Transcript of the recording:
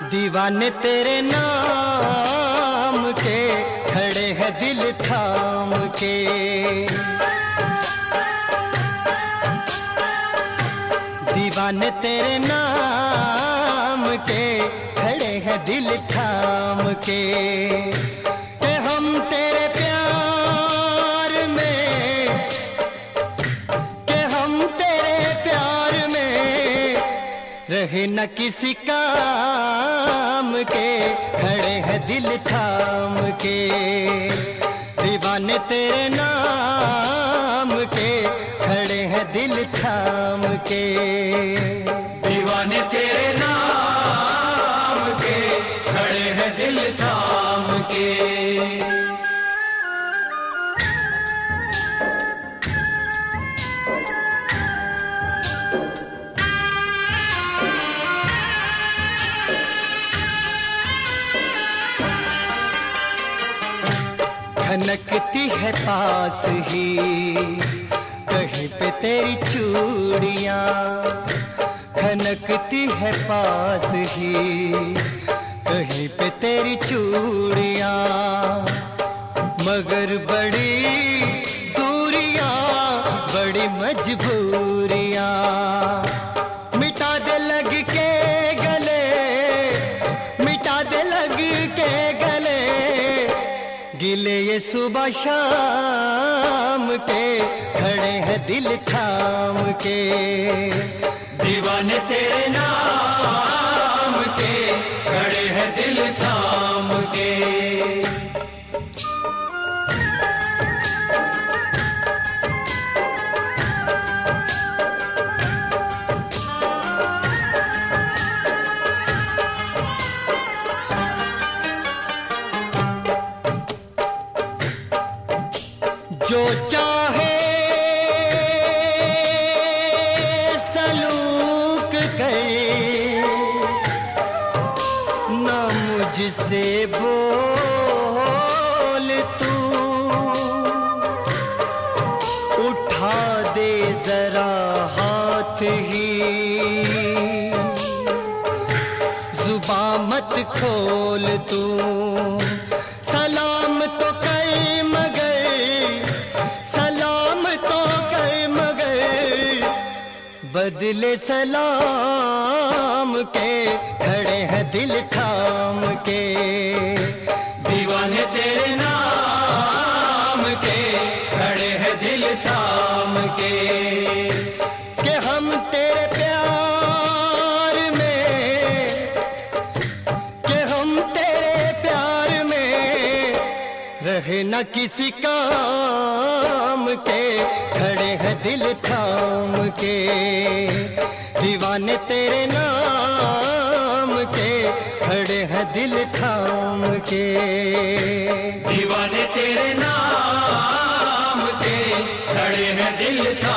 दीवाने तेरे नाम के खड़े हैं दिल थाम के। दीवाने तेरे नाम के खड़े हैं दिल थाम के। कि हम तेरे प्यार में, कि हम तेरे प्यार में रहे न किसी काम के, खड़े हैं दिल थाम के। दीवाने तेरे नाम के खड़े हैं दिल थाम के। दीवाने तेरे नाम के खड़े हैं दिल थाम के। खनकती है पास ही कहीं पे तेरी चूड़ियां, खनकती है पास ही कहीं पे तेरी चूड़ियां। मगर बड़ी दूरियां, बड़ी मजबूरियां, मिटा दे लग के गले, मिटा दे लग के गले, गिले ये सुबह शाम के खड़े हैं दिल थाम के। दीवाने तेरे नाम के खड़े हैं दिल थाम के। जो चाहे सलूक करे, ना मुझसे बोल तू, उठा दे जरा हाथ ही, जुबां मत खोल तू। सलाम तो कर मगर, सलाम तो कर मगर, बदले सलाम के खड़े हैं दिल थाम के। दीवाने तेरे नाम के खड़े हैं दिल थाम के। कि हम तेरे प्यार में, कि हम तेरे प्यार में रहे न किसी काम के, खड़े हैं दिल थाम के। दीवाने तेरे नाम के खड़े हैं दिल थाम के। दीवाने तेरे नाम के खड़े हैं दिल थाम